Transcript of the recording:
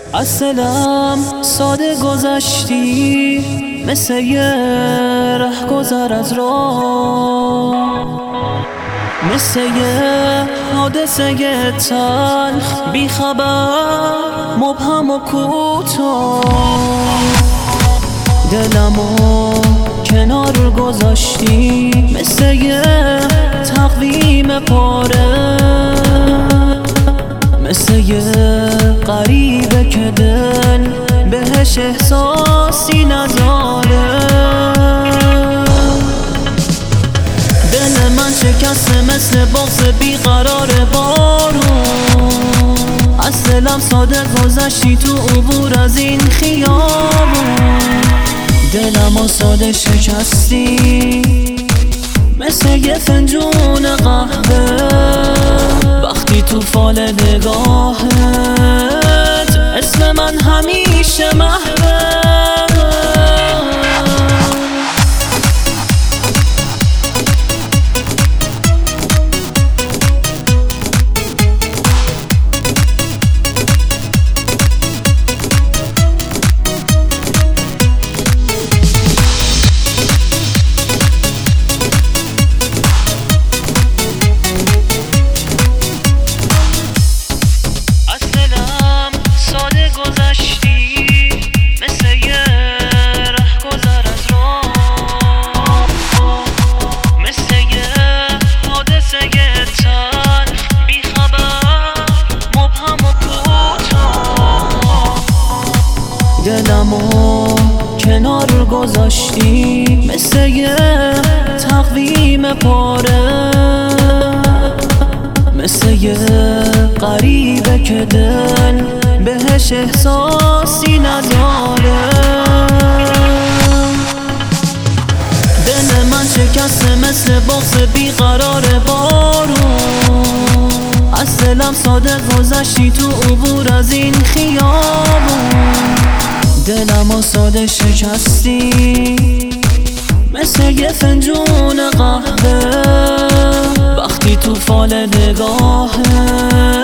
از دلم ساده گذشتی مثل یه رهگذر از راه، مثل یه حادثه تلخ بی خبر مبهم و کوتاه. دلمو کنار گذاشتی مثل یه تقویم پاره، مثل یه غریبه که دل بهش احساسی نداره. دل من شکسته مثل بغض بیقرار بارون، از دلم ساده گذشتی تو عبور از این خیابون. دلمو ساده شکستی مثل یه فنجون قهوه، وقتی تو فال نگاهت اسم من همیشه محوه. دلمو کنار گذاشتی مثل یه تقویم پاره، مثل یه غریبه که دل بهش احساسی نداره. دل من شکسته مثل بغض بیقرار بارون، از دلم ساده گذشتی تو عبور از این خیابون. دلمو ساده شکستی مثل یه فنجون قهوه، وقتی تو فال نگاهت